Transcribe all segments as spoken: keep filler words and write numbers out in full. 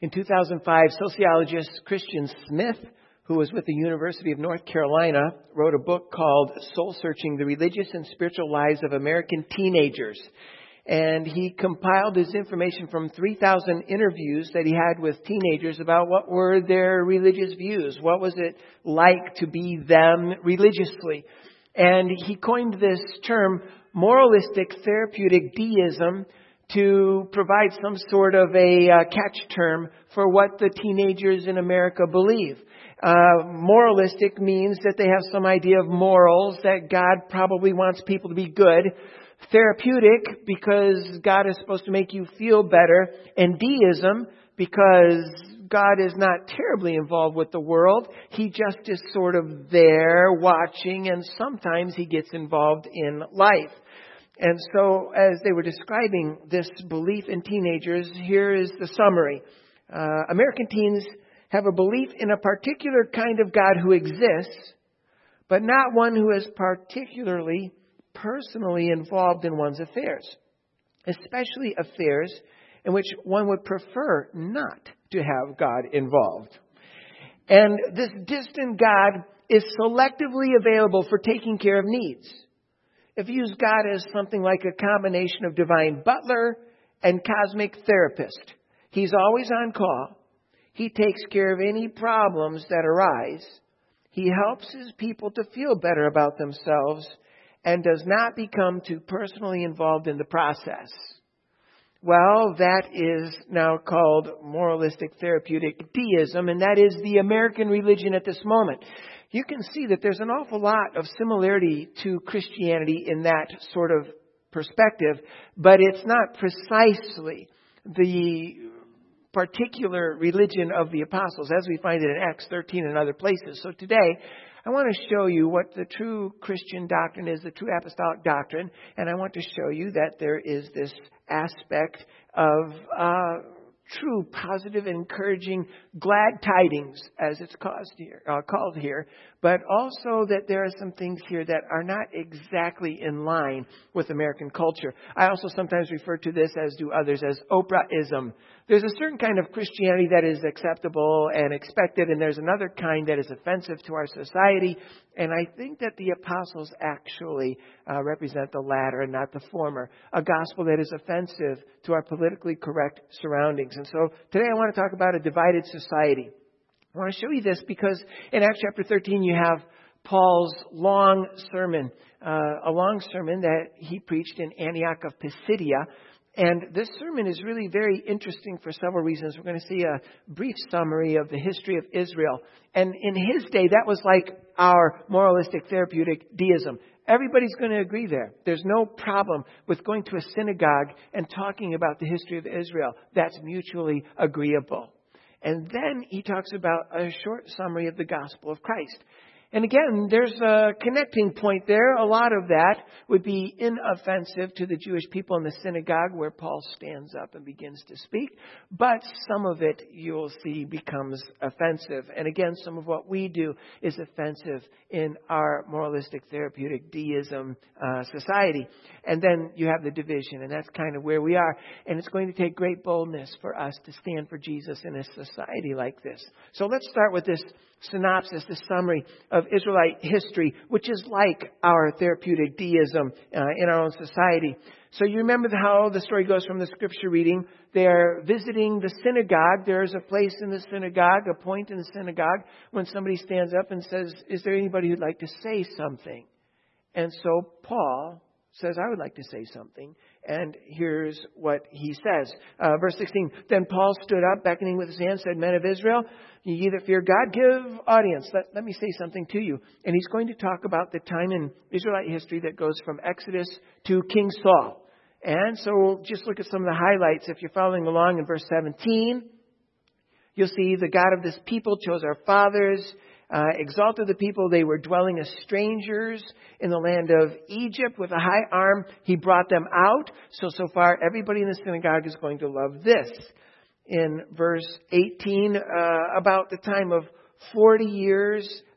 In two thousand five, sociologist Christian Smith, who was with the University of North Carolina, wrote a book called Soul Searching: The Religious and Spiritual Lives of American Teenagers. And he compiled his information from three thousand interviews that he had with teenagers about what were their religious views. What was it like to be them religiously? And he coined this term, moralistic therapeutic deism, to provide some sort of a uh, catch term for what the teenagers in America believe. Uh, moralistic means that they have some idea of morals, that God probably wants people to be good. Therapeutic, because God is supposed to make you feel better. And deism, because God is not terribly involved with the world. He just is sort of there watching, and sometimes He gets involved in life. And so as they were describing this belief in teenagers, here is the summary. Uh, American teens have a belief in a particular kind of God who exists, but not one who is particularly personally involved in one's affairs, especially affairs in which one would prefer not to have God involved. And this distant God is selectively available for taking care of needs. If you use God as something like a combination of divine butler and cosmic therapist, He's always on call. He takes care of any problems that arise. He helps His people to feel better about themselves and does not become too personally involved in the process. Well, that is now called moralistic therapeutic deism, and that is the American religion at this moment. You can see that there's an awful lot of similarity to Christianity in that sort of perspective, but it's not precisely the particular religion of the apostles, as we find it in Acts thirteen and other places. So today, I want to show you what the true Christian doctrine is, the true apostolic doctrine, and I want to show you that there is this aspect of uh, true, positive, encouraging, glad tidings, as it's caused here, uh, called here, but also that there are some things here that are not exactly in line with American culture. I also sometimes refer to this, as do others, as Oprah-ism. There's a certain kind of Christianity that is acceptable and expected, and there's another kind that is offensive to our society. And I think that the apostles actually uh, represent the latter and not the former. A gospel that is offensive to our politically correct surroundings. And so today I want to talk about a divided society. I want to show you this because in Acts chapter thirteen you have Paul's long sermon, uh, a long sermon that he preached in Antioch of Pisidia. And this sermon is really very interesting for several reasons. We're going to see a brief summary of the history of Israel. And in his day, that was like our moralistic therapeutic deism. Everybody's going to agree there. There's no problem with going to a synagogue and talking about the history of Israel. That's mutually agreeable. And then he talks about a short summary of the gospel of Christ. And again, there's a connecting point there. A lot of that would be inoffensive to the Jewish people in the synagogue where Paul stands up and begins to speak. But some of it, you'll see, becomes offensive. And again, some of what we do is offensive in our moralistic therapeutic deism uh, society. And then you have the division, and that's kind of where we are. And it's going to take great boldness for us to stand for Jesus in a society like this. So let's start with this synopsis, this summary of Israelite history, which is like our therapeutic deism uh, in our own society. So you remember how the story goes from the scripture reading. They're visiting the synagogue. There's a place in the synagogue, a point in the synagogue, when somebody stands up and says, is there anybody who'd like to say something? And so Paul says, I would like to say something. And here's what he says. Uh, verse sixteen, then Paul stood up, beckoning with his hand, said, men of Israel, you either fear God, give audience. Let, let me say something to you. And he's going to talk about the time in Israelite history that goes from Exodus to King Saul. And so we'll just look at some of the highlights. If you're following along in verse seventeen, you'll see the God of this people chose our fathers, Uh, exalted the people. They were dwelling as strangers in the land of Egypt. With a high arm, He brought them out. So, so far, everybody in the synagogue is going to love this. In verse eighteen, uh, about the time of forty years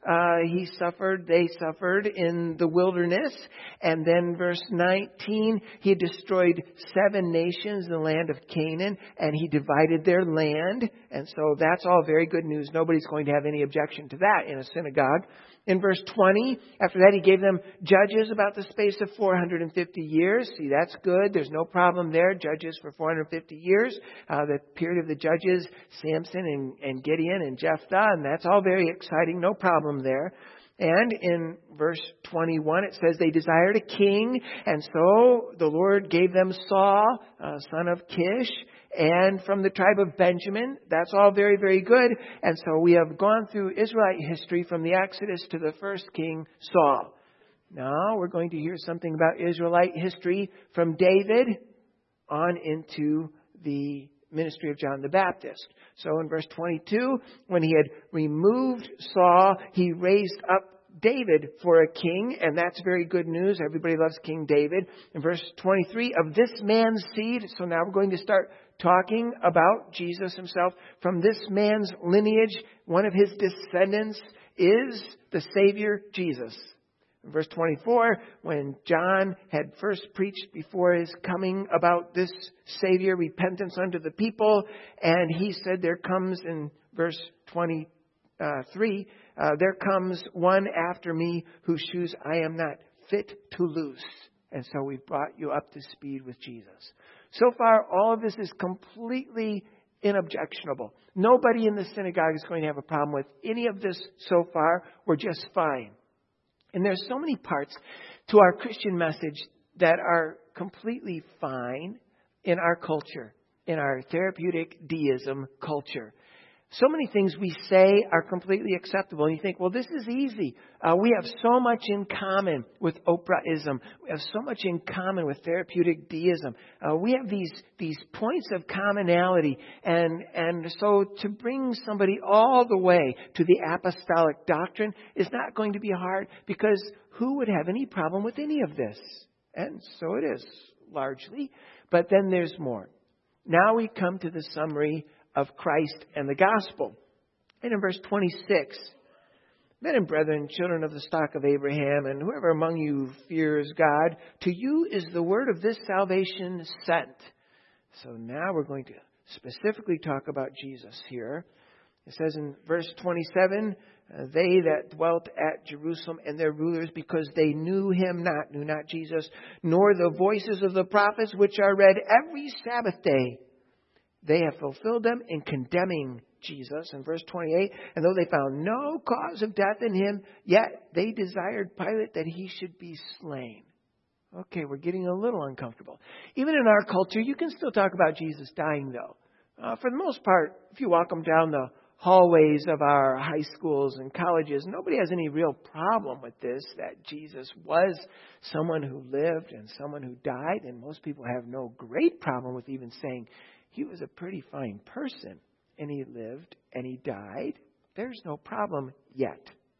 Uh, he suffered, they suffered in the wilderness. And then verse nineteen, he destroyed seven nations in the land of Canaan, and he divided their land. And so that's all very good news. Nobody's going to have any objection to that in a synagogue. In verse twenty, after that, he gave them judges about the space of four hundred fifty years. See, that's good. There's no problem there. Judges for four hundred fifty years. Uh, the period of the judges, Samson and, and Gideon and Jephthah, and that's all very exciting. No problem there. And in verse twenty-one, it says they desired a king, and so the Lord gave them Saul, uh, son of Kish, and from the tribe of Benjamin. That's all very, very good. And so we have gone through Israelite history from the Exodus to the first king, Saul. Now we're going to hear something about Israelite history from David on into the ministry of John the Baptist. So in verse twenty-two, when he had removed Saul, he raised up David for a king, and that's very good news. Everybody loves King David. In verse twenty-three, of this man's seed, so now we're going to start talking about Jesus himself. From this man's lineage, one of his descendants is the Savior Jesus. In verse twenty-four, when John had first preached before his coming about this Savior, repentance unto the people, and he said there comes, in verse twenty-three, uh, there comes one after me whose shoes I am not fit to loose. And so we've brought you up to speed with Jesus. So far, all of this is completely inobjectionable. Nobody in the synagogue is going to have a problem with any of this so far. We're just fine. And there's so many parts to our Christian message that are completely fine in our culture, in our therapeutic deism culture. So many things we say are completely acceptable. And you think, well, this is easy. Uh, we have so much in common with Oprahism. We have so much in common with therapeutic deism. Uh, we have these these points of commonality. And, and so to bring somebody all the way to the apostolic doctrine is not going to be hard, because who would have any problem with any of this? And so it is, largely. But then there's more. Now we come to the summary of Christ and the gospel. And in verse twenty-six, men and brethren, children of the stock of Abraham, and whoever among you fears God, to you is the word of this salvation sent. So now we're going to specifically talk about Jesus here. It says in verse twenty-seven, they that dwelt at Jerusalem and their rulers, because they knew him not, knew not Jesus, nor the voices of the prophets which are read every Sabbath day, they have fulfilled them in condemning Jesus. In verse twenty-eight, and though they found no cause of death in him, yet they desired Pilate that he should be slain. Okay, we're getting a little uncomfortable. Even in our culture, you can still talk about Jesus dying, though. Uh, for the most part, if you walk them down the hallways of our high schools and colleges, nobody has any real problem with this, that Jesus was someone who lived and someone who died. And most people have no great problem with even saying he was a pretty fine person, and he lived, and he died. There's no problem yet.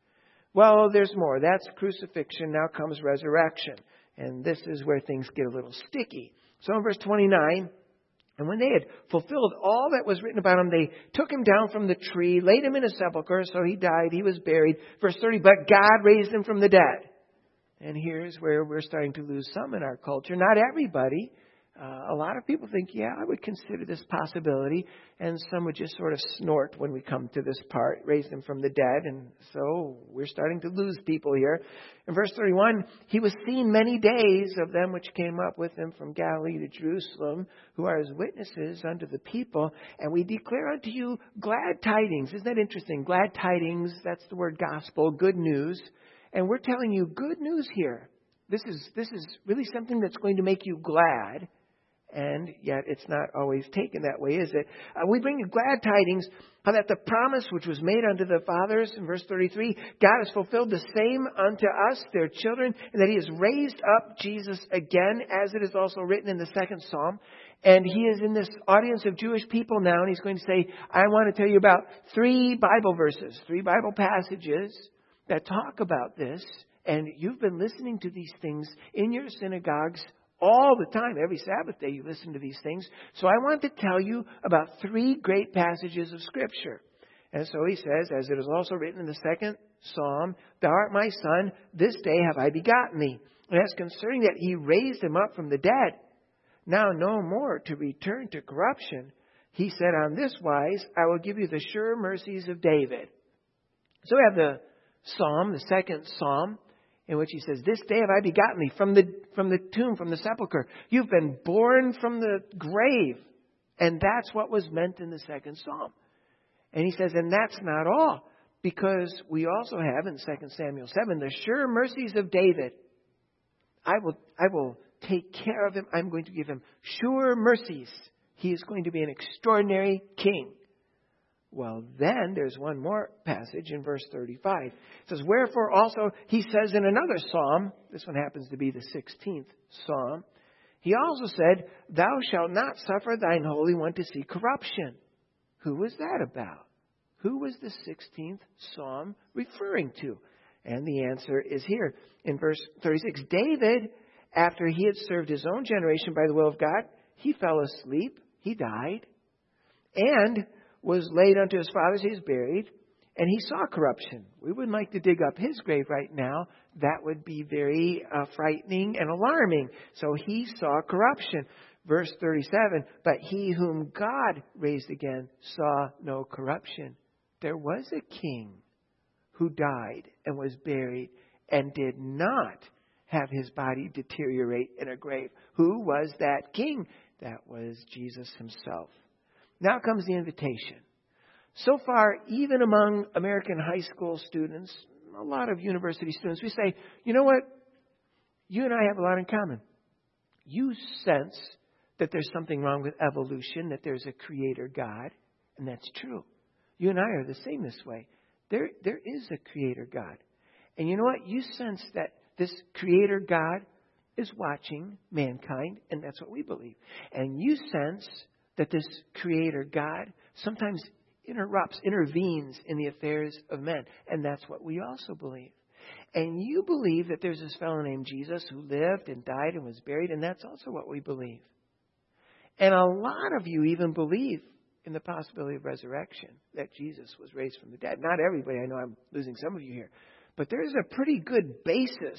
Well, there's more. That's crucifixion. Now comes resurrection. And this is where things get a little sticky. So in verse twenty-nine, and when they had fulfilled all that was written about him, they took him down from the tree, laid him in a sepulchre, so he died, he was buried. Verse thirty, but God raised him from the dead. And here's where we're starting to lose some in our culture. Not everybody. Uh, a lot of people think, yeah, I would consider this possibility. And some would just sort of snort when we come to this part, raised him from the dead. And so we're starting to lose people here. In verse thirty-one, he was seen many days of them which came up with him from Galilee to Jerusalem, who are his witnesses unto the people. And we declare unto you glad tidings. Isn't that interesting? Glad tidings, that's the word gospel, good news. And we're telling you good news here. This is, this is really something that's going to make you glad. And yet it's not always taken that way, is it? Uh, we bring you glad tidings, how that the promise which was made unto the fathers, in verse thirty-three, God has fulfilled the same unto us, their children, and that he has raised up Jesus again, as it is also written in the second psalm. And he is in this audience of Jewish people now, and he's going to say, I want to tell you about three Bible verses, three Bible passages that talk about this. And you've been listening to these things in your synagogues all the time. Every Sabbath day you listen to these things. So I want to tell you about three great passages of Scripture. And so he says, as it is also written in the second Psalm, Thou art my son, this day have I begotten thee. And as concerning that he raised him up from the dead, now no more to return to corruption. He said, On this wise I will give you the sure mercies of David. So we have the Psalm, the second Psalm, in which he says, This day have I begotten thee from the, from the tomb, from the sepulchre. You've been born from the grave. And that's what was meant in the second Psalm. And he says, and that's not all, because we also have in Second Samuel seven, the sure mercies of David. I will, I will take care of him. I'm going to give him sure mercies. He is going to be an extraordinary king. Well, then there's one more passage in verse thirty-five. It says, Wherefore also, he says in another psalm, this one happens to be the sixteenth psalm, he also said, Thou shalt not suffer thine Holy One to see corruption. Who was that about? Who was the sixteenth psalm referring to? And the answer is here in verse thirty-six. David, after he had served his own generation by the will of God, he fell asleep, he died, and was laid unto his fathers, he was buried, and he saw corruption. We wouldn't like to dig up his grave right now. That would be very uh, frightening and alarming. So he saw corruption. Verse thirty-seven, but he whom God raised again saw no corruption. There was a king who died and was buried and did not have his body deteriorate in a grave. Who was that king? That was Jesus himself. Now comes the invitation. So far, even among American high school students, a lot of university students, we say, you know what? You and I have a lot in common. You sense that there's something wrong with evolution, that there's a creator God, and that's true. You and I are the same this way. There, there is a creator God. And you know what? You sense that this creator God is watching mankind, and that's what we believe. And you sense that this creator God sometimes interrupts, intervenes in the affairs of men, and that's what we also believe. And you believe that there's this fellow named Jesus who lived and died and was buried, and that's also what we believe. And a lot of you even believe in the possibility of resurrection, that Jesus was raised from the dead. Not everybody. I know I'm losing some of you here. But there's a pretty good basis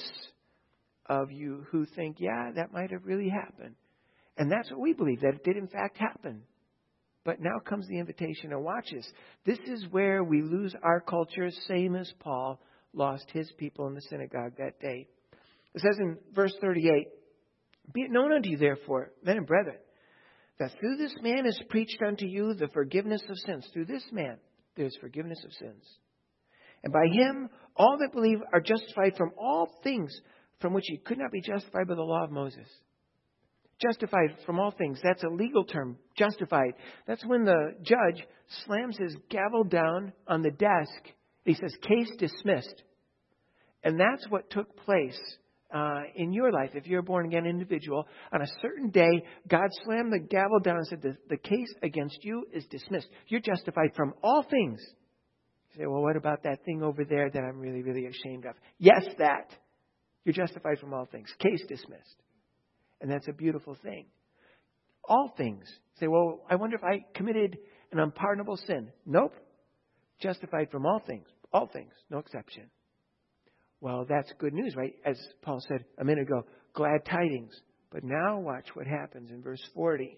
of you who think, yeah, that might have really happened. And that's what we believe, that it did in fact happen. But now comes the invitation, and watch this. This is where we lose our culture, same as Paul lost his people in the synagogue that day. It says in verse thirty-eight, Be it known unto you, therefore, men and brethren, that through this man is preached unto you the forgiveness of sins. Through this man, there's forgiveness of sins. And by him, all that believe are justified from all things from which you could not be justified by the law of Moses. Justified from all things. That's a legal term. Justified. That's when the judge slams his gavel down on the desk. He says, case dismissed. And that's what took place uh, in your life. If you're a born-again individual, on a certain day, God slammed the gavel down and said, the, the case against you is dismissed. You're justified from all things. You say, well, what about that thing over there that I'm really, really ashamed of? Yes, that. You're justified from all things. Case dismissed. And that's a beautiful thing. All things. Say, well, I wonder if I committed an unpardonable sin. Nope. Justified from all things. All things. No exception. Well, that's good news, right? As Paul said a minute ago, glad tidings. But now watch what happens in verse forty.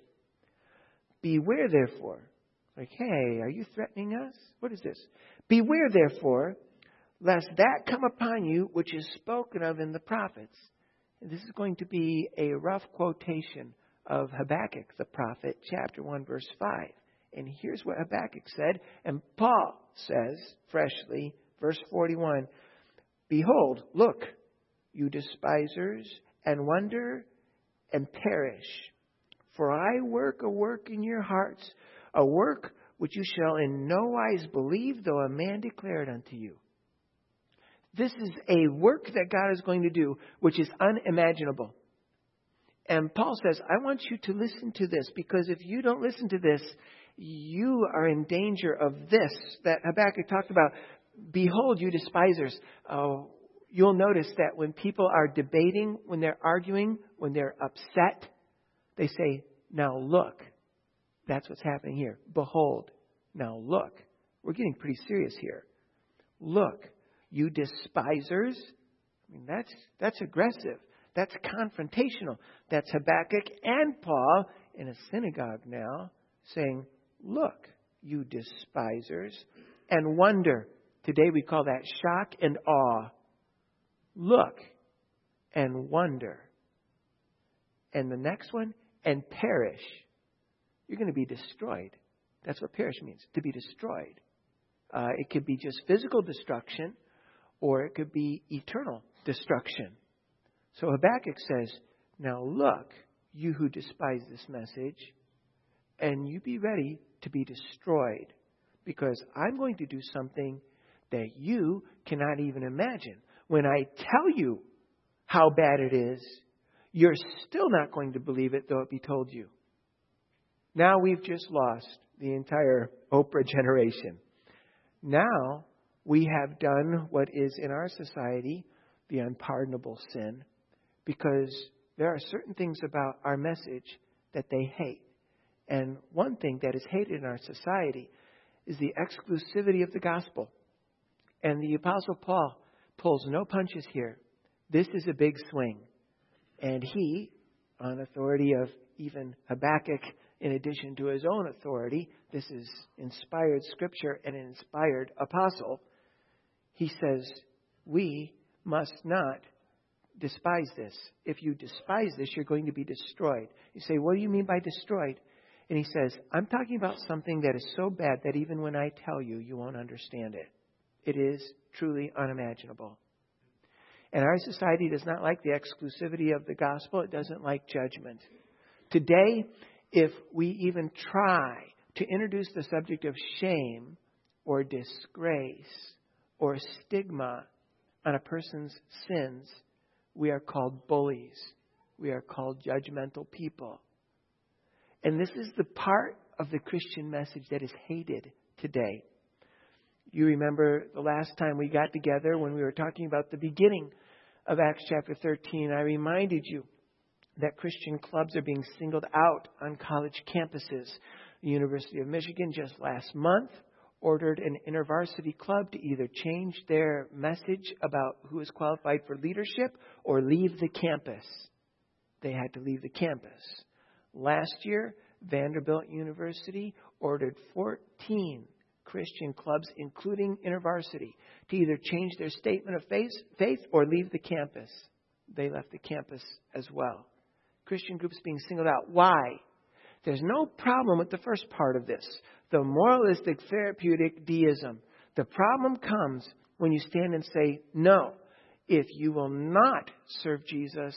Beware, therefore. Like, hey, are you threatening us? What is this? Beware, therefore, lest that come upon you which is spoken of in the prophets. And this is going to be a rough quotation of Habakkuk, the prophet, chapter one, verse five. And here's what Habakkuk said. And Paul says, freshly, verse forty-one, Behold, look, you despisers, and wonder and perish. For I work a work in your hearts, a work which you shall in no wise believe, though a man declare it unto you. This is a work that God is going to do, which is unimaginable. And Paul says, I want you to listen to this, because if you don't listen to this, you are in danger of this that Habakkuk talked about. Behold, you despisers. Oh, you'll notice that when people are debating, when they're arguing, when they're upset, they say, now look. That's what's happening here. Behold, now look. we're getting pretty serious here. Look, you despisers. I mean, that's, that's aggressive. That's confrontational. That's Habakkuk and Paul in a synagogue now saying, look, you despisers, and wonder. Today we call that shock and awe. Look and wonder. And the next one, and perish. You're going to be destroyed. That's what perish means, to be destroyed. Uh, it could be just physical destruction, or it could be eternal destruction. So Habakkuk says, now look, you who despise this message, and you be ready to be destroyed, because I'm going to do something that you cannot even imagine. When I tell you how bad it is, you're still not going to believe it, though it be told you. Now we've just lost the entire Oprah generation. Now we have done what is in our society the unpardonable sin, because there are certain things about our message that they hate. And one thing that is hated in our society is the exclusivity of the gospel. And the Apostle Paul pulls no punches here. This is a big swing. And he, on authority of even Habakkuk, in addition to his own authority, this is inspired scripture and an inspired apostle, he says, we must not despise this. If you despise this, you're going to be destroyed. You say, what do you mean by destroyed? And he says, I'm talking about something that is so bad that even when I tell you, you won't understand it. It is truly unimaginable. And our society does not like the exclusivity of the gospel. It doesn't like judgment. Today, if we even try to introduce the subject of shame or disgrace or stigma on a person's sins, we are called bullies. We are called judgmental people. And this is the part of the Christian message that is hated today. You remember the last time we got together when we were talking about the beginning of Acts chapter thirteen, I reminded you that Christian clubs are being singled out on college campuses. The University of Michigan just last month ordered an InterVarsity club to either change their message about who is qualified for leadership or leave the campus. They had to leave the campus. Last year, Vanderbilt University ordered fourteen Christian clubs, including InterVarsity, to either change their statement of faith, faith or leave the campus. They left the campus as well. Christian groups being singled out. Why? There's no problem with the first part of this, the moralistic therapeutic deism. The problem comes when you stand and say, no, if you will not serve Jesus,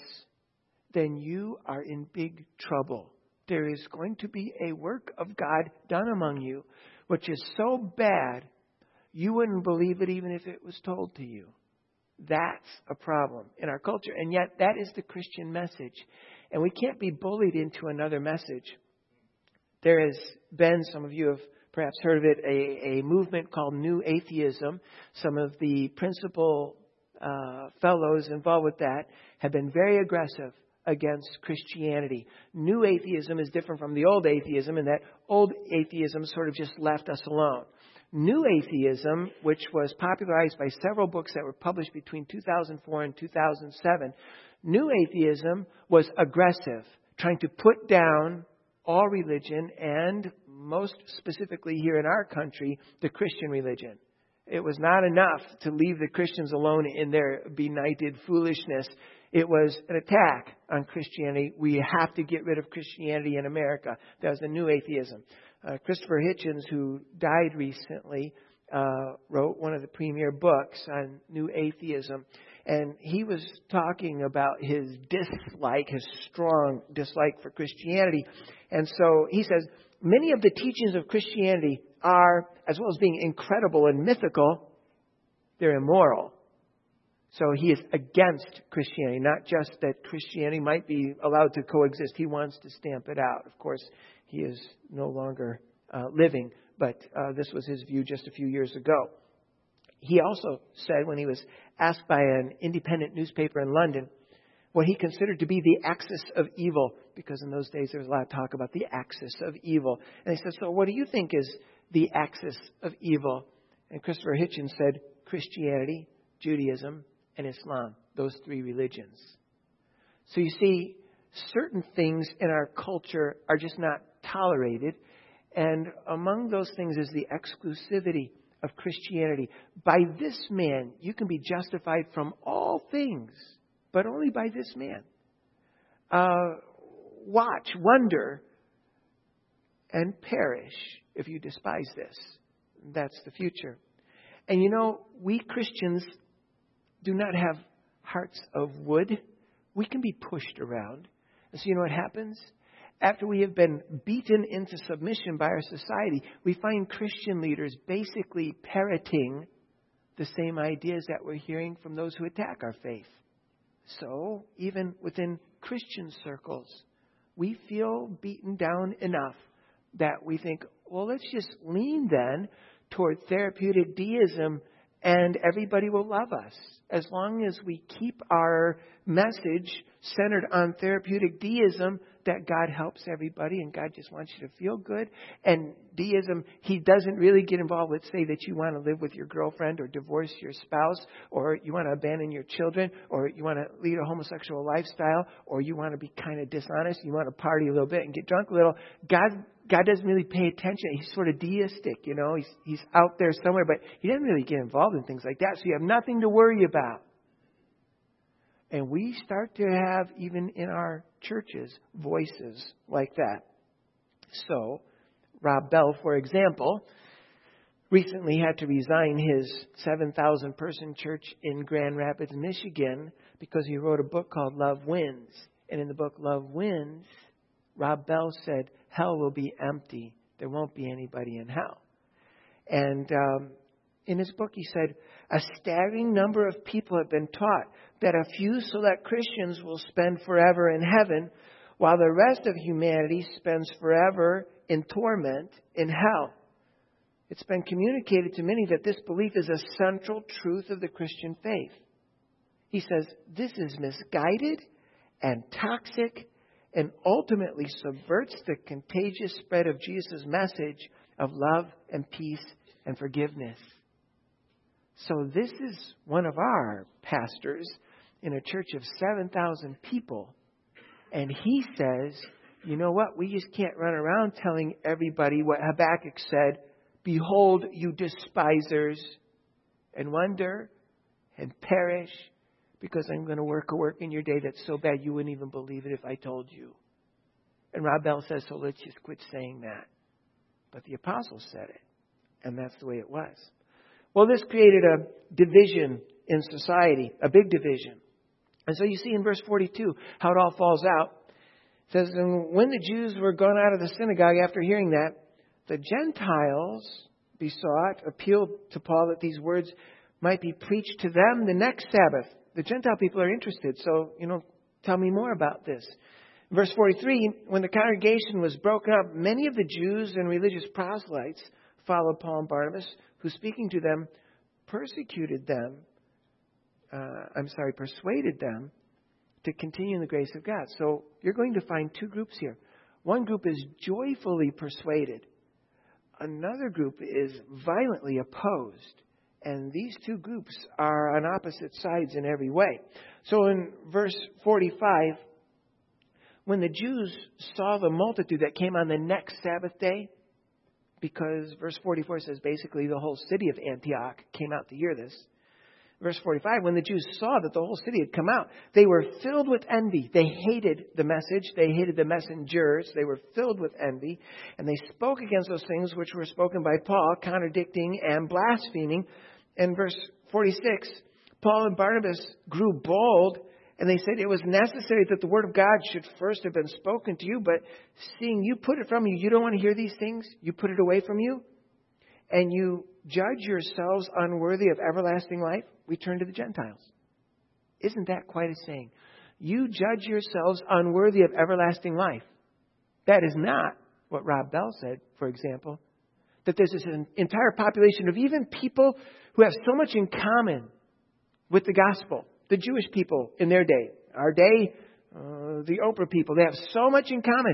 then you are in big trouble. There is going to be a work of God done among you, which is so bad, you wouldn't believe it even if it was told to you. That's a problem in our culture. And yet that is the Christian message. And we can't be bullied into another message. There has been, some of you have perhaps heard of it, a, a movement called New Atheism. Some of the principal uh, fellows involved with that have been very aggressive against Christianity. New atheism is different from the old atheism in that old atheism sort of just left us alone. New atheism, which was popularized by several books that were published between two thousand four and two thousand seven, New atheism was aggressive, trying to put down all religion and most specifically here in our country, the Christian religion. It was not enough to leave the Christians alone in their benighted foolishness. It was an attack on Christianity. We have to get rid of Christianity in America. That was the New Atheism. Uh, Christopher Hitchens, who died recently, uh, wrote one of the premier books on New Atheism. And he was talking about his dislike, his strong dislike for Christianity. And so he says, many of the teachings of Christianity are, as well as being incredible and mythical, they're immoral. So he is against Christianity, not just that Christianity might be allowed to coexist. He wants to stamp it out. Of course, he is no longer uh, living, but uh, this was his view just a few years ago. He also said, when he was asked by an independent newspaper in London what he considered to be the axis of evil, because in those days there was a lot of talk about the axis of evil. And he said, so what do you think is the axis of evil. And Christopher Hitchens said Christianity, Judaism, and Islam, those three religions. So you see, certain things in our culture are just not tolerated. And among those things is the exclusivity of Christianity. By this man, you can be justified from all things, but only by this man. Uh, watch, wonder, and perish if you despise this. That's the future. And you know, we Christians do not have hearts of wood. We can be pushed around. And so you know what happens? After we have been beaten into submission by our society, we find Christian leaders basically parroting the same ideas that we're hearing from those who attack our faith. So, even within Christian circles, we feel beaten down enough that we think, well, let's just lean then toward therapeutic deism and everybody will love us. As long as we keep our message centered on therapeutic deism, that God helps everybody and God just wants you to feel good. And deism, He doesn't really get involved with, say, that you want to live with your girlfriend or divorce your spouse, or you want to abandon your children, or you want to lead a homosexual lifestyle, or you want to be kind of dishonest, you want to party a little bit and get drunk a little. God God doesn't really pay attention. He's sort of deistic, you know. He's, he's out there somewhere, but He doesn't really get involved in things like that. So you have nothing to worry about. And we start to have, even in our churches, voices like that. So, Rob Bell, for example, recently had to resign his seven thousand person church in Grand Rapids, Michigan, because he wrote a book called Love Wins. And in the book Love Wins, Rob Bell said, hell will be empty. There won't be anybody in hell. And um, in his book, he said, a staggering number of people have been taught that a few select Christians will spend forever in heaven, while the rest of humanity spends forever in torment in hell. It's been communicated to many that this belief is a central truth of the Christian faith. He says, this is misguided and toxic and ultimately subverts the contagious spread of Jesus' message of love and peace and forgiveness. So this is one of our pastors in a church of seven thousand people. And he says, you know what? We just can't run around telling everybody what Habakkuk said. Behold, you despisers, and wonder and perish, because I'm going to work a work in your day that's so bad you wouldn't even believe it if I told you. And Rob Bell says, so let's just quit saying that. But the apostle said it. And that's the way it was. Well, this created a division in society, a big division. And so you see in verse forty-two how it all falls out. It says, and when the Jews were gone out of the synagogue after hearing that, the Gentiles besought, appealed to Paul that these words might be preached to them the next Sabbath. The Gentile people are interested. So, you know, tell me more about this. Verse forty-three, when the congregation was broken up, many of the Jews and religious proselytes followed Paul and Barnabas, who speaking to them persecuted them, uh, I'm sorry, persuaded them to continue in the grace of God. So you're going to find two groups here. One group is joyfully persuaded. Another group is violently opposed. And these two groups are on opposite sides in every way. So in verse forty-five, when the Jews saw the multitude that came on the next Sabbath day, because verse forty-four says basically the whole city of Antioch came out to hear this. Verse forty-five, when the Jews saw that the whole city had come out, they were filled with envy. They hated the message. They hated the messengers. They were filled with envy. And they spoke against those things which were spoken by Paul, contradicting and blaspheming. And verse forty-six, Paul and Barnabas grew bold, and they said it was necessary that the word of God should first have been spoken to you. But seeing you put it from you, you don't want to hear these things. You put it away from you. And you judge yourselves unworthy of everlasting life. We turn to the Gentiles. Isn't that quite a saying? You judge yourselves unworthy of everlasting life. That is not what Rob Bell said, for example. That there's this entire population of even people who have so much in common with the gospel. The Jewish people in their day. Our day, uh, the Oprah people. They have so much in common.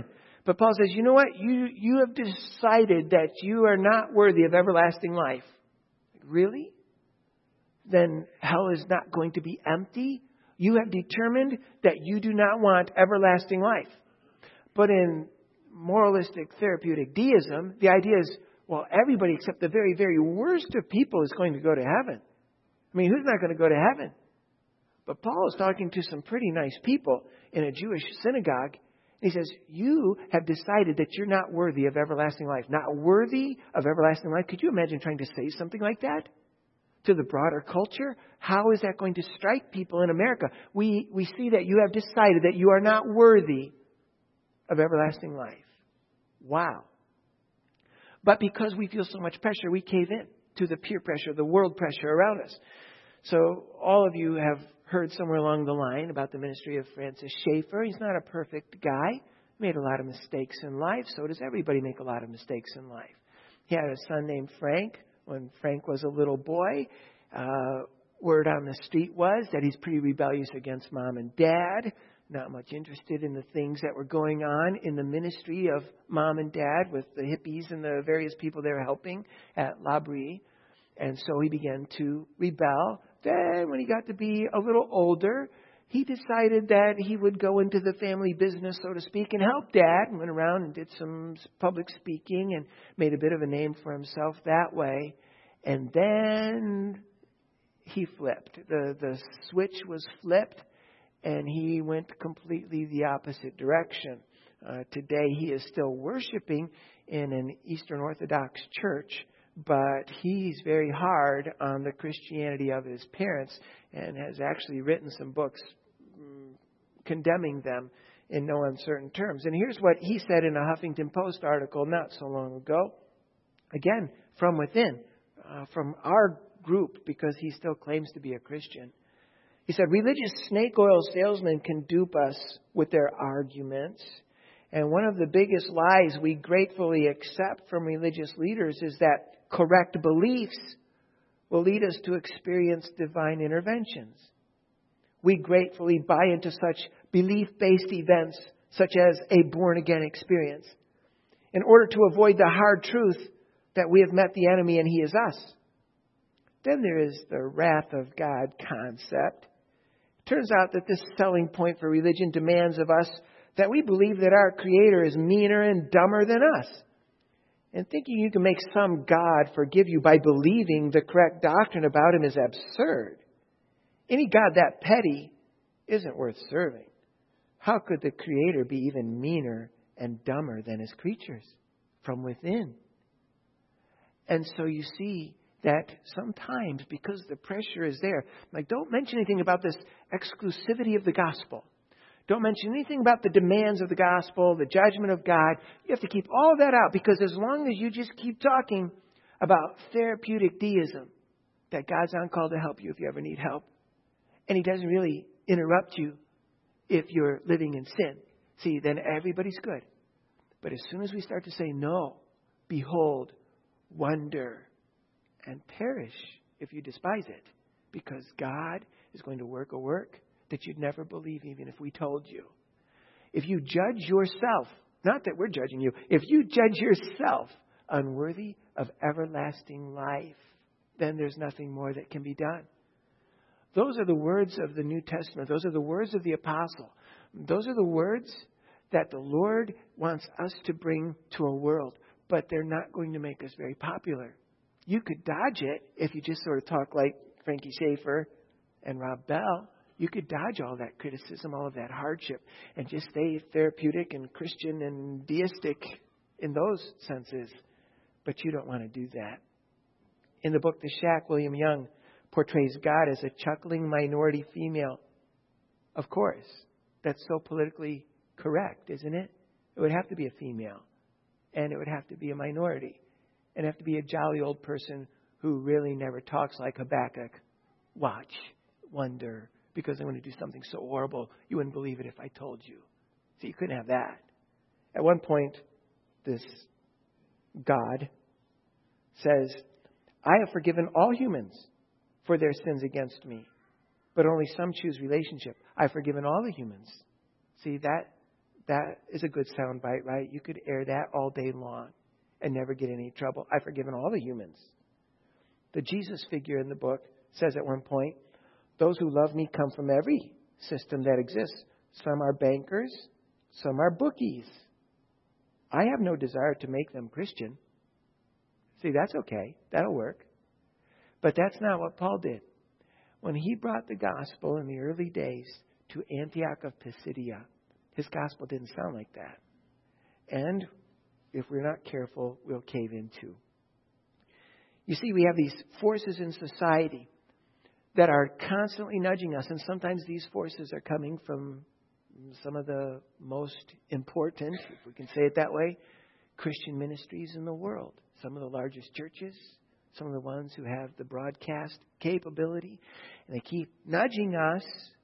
But Paul says, you know what? You, you have decided that you are not worthy of everlasting life. Really? Then hell is not going to be empty? You have determined that you do not want everlasting life. But in moralistic therapeutic deism, the idea is, well, everybody except the very, very worst of people is going to go to heaven. I mean, who's not going to go to heaven? But Paul is talking to some pretty nice people in a Jewish synagogue. He says, you have decided that you're not worthy of everlasting life. Not worthy of everlasting life. Could you imagine trying to say something like that to the broader culture? How is that going to strike people in America? We, we see that you have decided that you are not worthy of everlasting life. Wow. But because we feel so much pressure, we cave in to the peer pressure, the world pressure around us. So all of you have heard somewhere along the line about the ministry of Francis Schaeffer. He's not a perfect guy. Made a lot of mistakes in life. So does everybody make a lot of mistakes in life. He had a son named Frank. When Frank was a little boy, uh, word on the street was that he's pretty rebellious against mom and dad. Not much interested in the things that were going on in the ministry of mom and dad with the hippies and the various people they were helping at L'Abri. And so he began to rebel. Then when he got to be a little older, he decided that he would go into the family business, so to speak, and help Dad. And went around and did some public speaking and made a bit of a name for himself that way. And then he flipped. The, the switch was flipped, and he went completely the opposite direction. Uh, today he is still worshiping in an Eastern Orthodox church, but he's very hard on the Christianity of his parents and has actually written some books mm, condemning them in no uncertain terms. And here's what he said in a Huffington Post article not so long ago. Again, from within, uh, from our group, because he still claims to be a Christian. He said, religious snake oil salesmen can dupe us with their arguments. And one of the biggest lies we gratefully accept from religious leaders is that correct beliefs will lead us to experience divine interventions. We gratefully buy into such belief-based events, such as a born-again experience, in order to avoid the hard truth that we have met the enemy and he is us. Then there is the wrath of God concept. It turns out that this selling point for religion demands of us that we believe that our Creator is meaner and dumber than us. And thinking you can make some God forgive you by believing the correct doctrine about Him is absurd. Any God that petty isn't worth serving. How could the Creator be even meaner and dumber than His creatures from within? And so you see that sometimes, because the pressure is there, like don't mention anything about this exclusivity of the gospel. Don't mention anything about the demands of the gospel, the judgment of God. You have to keep all of that out, because as long as you just keep talking about therapeutic deism, that God's on call to help you if you ever need help, and He doesn't really interrupt you if you're living in sin, see, then everybody's good. But as soon as we start to say, no, behold, wonder, and perish if you despise it, because God is going to work a work that you'd never believe even if we told you. If you judge yourself, not that we're judging you, if you judge yourself unworthy of everlasting life, then there's nothing more that can be done. Those are the words of the New Testament. Those are the words of the apostle. Those are the words that the Lord wants us to bring to a world, but they're not going to make us very popular. You could dodge it if you just sort of talk like Frankie Schaeffer and Rob Bell. You could dodge all that criticism, all of that hardship, and just stay therapeutic and Christian and deistic in those senses. But you don't want to do that. In the book The Shack, William Young portrays God as a chuckling minority female. Of course, that's so politically correct, isn't it? It would have to be a female, and it would have to be a minority, and have to be a jolly old person who really never talks like Habakkuk. Watch, wonder, because I'm going to do something so horrible, you wouldn't believe it if I told you. So you couldn't have that. At one point, this God says, I have forgiven all humans for their sins against me, but only some choose relationship. I've forgiven all the humans. See, that That is a good soundbite, right? You could air that all day long and never get any trouble. I've forgiven all the humans. The Jesus figure in the book says at one point, those who love me come from every system that exists. Some are bankers, some are bookies. I have no desire to make them Christian. See, that's okay. That'll work. But that's not what Paul did. When he brought the gospel in the early days to Antioch of Pisidia, his gospel didn't sound like that. And if we're not careful, we'll cave in too. You see, we have these forces in society that are constantly nudging us. And sometimes these forces are coming from some of the most important, if we can say it that way, Christian ministries in the world. Some of the largest churches, some of the ones who have the broadcast capability. And they keep nudging us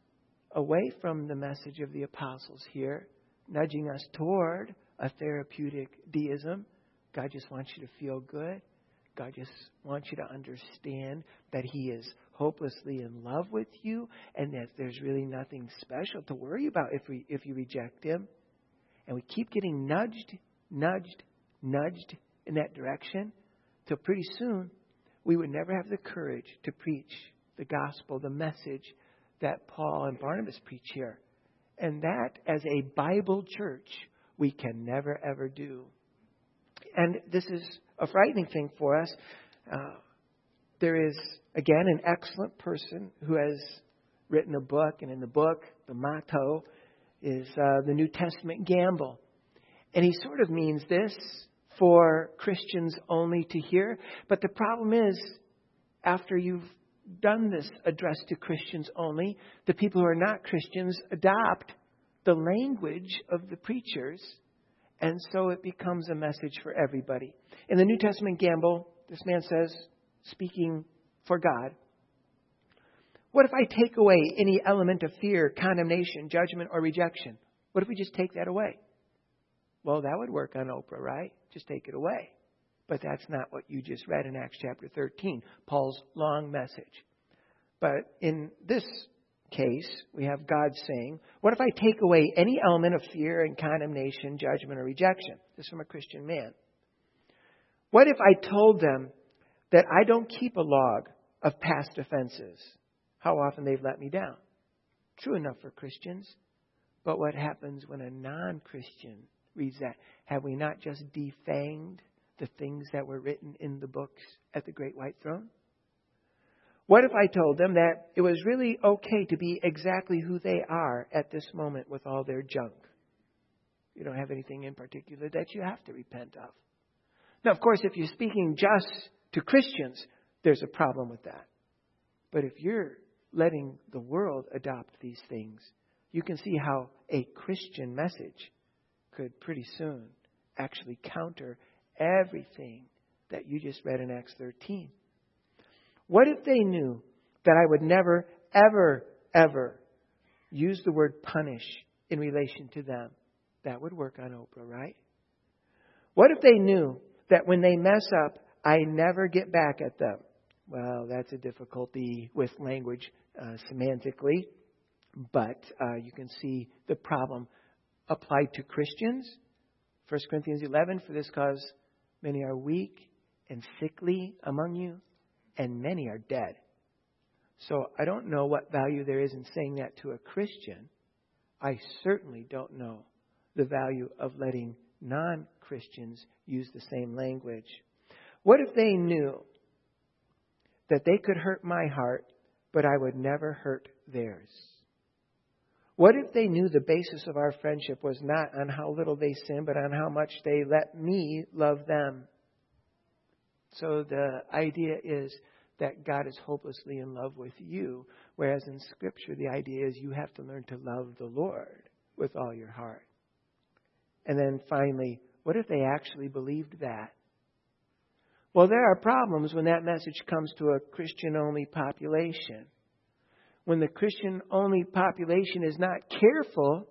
away from the message of the apostles here, nudging us toward a therapeutic deism. God just wants you to feel good. God just wants you to understand that He is hopelessly in love with you and that there's really nothing special to worry about if we if you reject Him. And we keep getting nudged, nudged, nudged in that direction till pretty soon we would never have the courage to preach the gospel, the message that Paul and Barnabas preach here. And that, as a Bible church, we can never, ever do. And this is a frightening thing for us. Uh, there is, again, an excellent person who has written a book. And in the book, the motto is uh, the New Testament Gamble. And he sort of means this for Christians only to hear. But the problem is, after you've done this address to Christians only, the people who are not Christians adopt the language of the preachers. And so it becomes a message for everybody. In the New Testament Gamble, this man says, speaking for God, what if I take away any element of fear, condemnation, judgment, or rejection? What if we just take that away? Well, that would work on Oprah, right? Just take it away. But that's not what you just read in Acts chapter thirteen, Paul's long message. But in this case, we have God saying, what if I take away any element of fear and condemnation, judgment, or rejection? This is from a Christian man. What if I told them that I don't keep a log of past offenses, how often they've let me down? True enough for Christians. But what happens when a non-Christian reads that? Have we not just defanged the things that were written in the books at the Great White Throne? What if I told them that it was really okay to be exactly who they are at this moment with all their junk? You don't have anything in particular that you have to repent of. Now, of course, if you're speaking just to Christians, there's a problem with that. But if you're letting the world adopt these things, you can see how a Christian message could pretty soon actually counter everything that you just read in Acts thirteen. What if they knew that I would never, ever, ever use the word punish in relation to them? That would work on Oprah, right? What if they knew that when they mess up, I never get back at them? Well, that's a difficulty with language uh, semantically, but uh, you can see the problem applied to Christians. First Corinthians eleven, for this cause many are weak and sickly among you, and many are dead. So I don't know what value there is in saying that to a Christian. I certainly don't know the value of letting non-Christians use the same language. What if they knew that they could hurt my heart, but I would never hurt theirs? What if they knew the basis of our friendship was not on how little they sin, but on how much they let me love them? So the idea is that God is hopelessly in love with you, whereas in Scripture the idea is you have to learn to love the Lord with all your heart. And then finally, what if they actually believed that? Well, there are problems when that message comes to a Christian-only population. When the Christian-only population is not careful,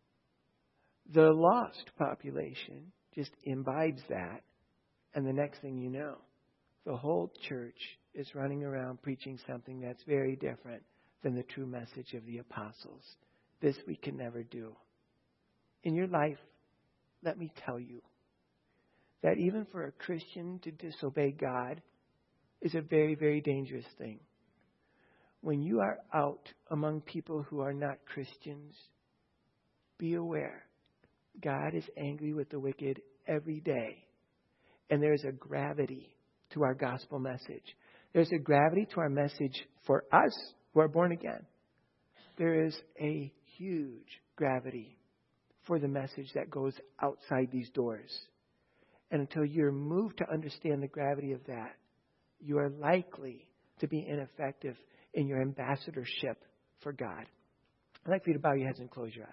the lost population just imbibes that. And the next thing you know, the whole church is running around preaching something that's very different than the true message of the apostles. This we can never do. in your life, let me tell you that even for a Christian to disobey God is a very, very dangerous thing. When you are out among people who are not Christians, be aware, God is angry with the wicked every day. And there's a gravity to our gospel message. There's a gravity to our message for us who are born again. There is a huge gravity for the message that goes outside these doors. And until you're moved to understand the gravity of that, you are likely to be ineffective in your ambassadorship for God. I'd like for you to bow your heads and close your eyes.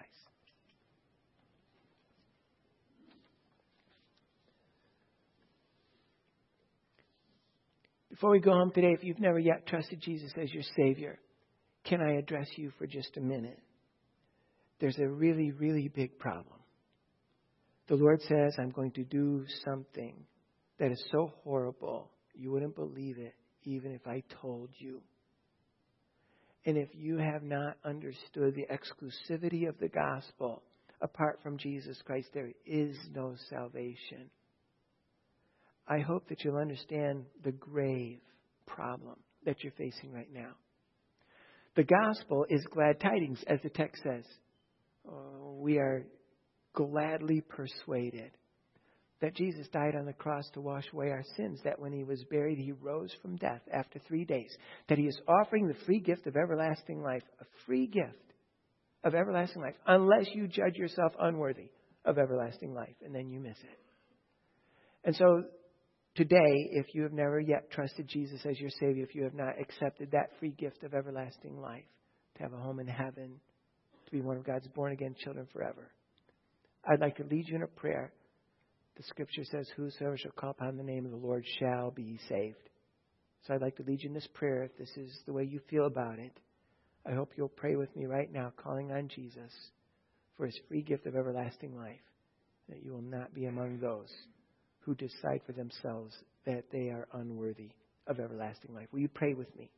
Before we go home today, if you've never yet trusted Jesus as your Savior, can I address you for just a minute? There's a really, really big problem. The Lord says, I'm going to do something that is so horrible, you wouldn't believe it, even if I told you. And if you have not understood the exclusivity of the gospel, apart from Jesus Christ, there is no salvation. I hope that you'll understand the grave problem that you're facing right now. The gospel is glad tidings, as the text says. Oh, we are gladly persuaded that Jesus died on the cross to wash away our sins, that when he was buried, he rose from death after three days, that he is offering the free gift of everlasting life, a free gift of everlasting life, unless you judge yourself unworthy of everlasting life, and then you miss it. And so today, if you have never yet trusted Jesus as your Savior, if you have not accepted that free gift of everlasting life, to have a home in heaven, to be one of God's born-again children forever, I'd like to lead you in a prayer. The Scripture says, whosoever shall call upon the name of the Lord shall be saved. So I'd like to lead you in this prayer if this is the way you feel about it. I hope you'll pray with me right now, calling on Jesus for his free gift of everlasting life, that you will not be among those who decide for themselves that they are unworthy of everlasting life. Will you pray with me?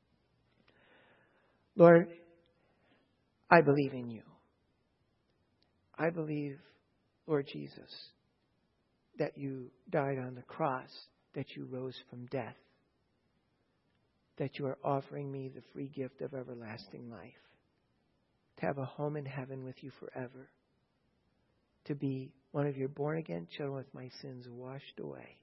Lord, I believe in you. I believe, Lord Jesus, that you died on the cross, that you rose from death, that you are offering me the free gift of everlasting life, to have a home in heaven with you forever, to be one of your born-again children with my sins washed away.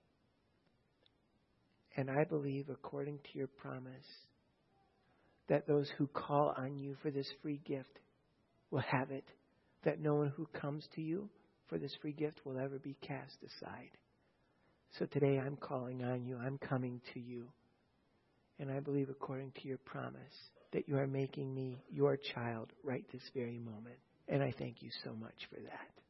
And I believe, according to your promise, that those who call on you for this free gift will have it, that no one who comes to you for this free gift will ever be cast aside. So today I'm calling on you. I'm coming to you. And I believe, according to your promise, that you are making me your child right this very moment. And I thank you so much for that.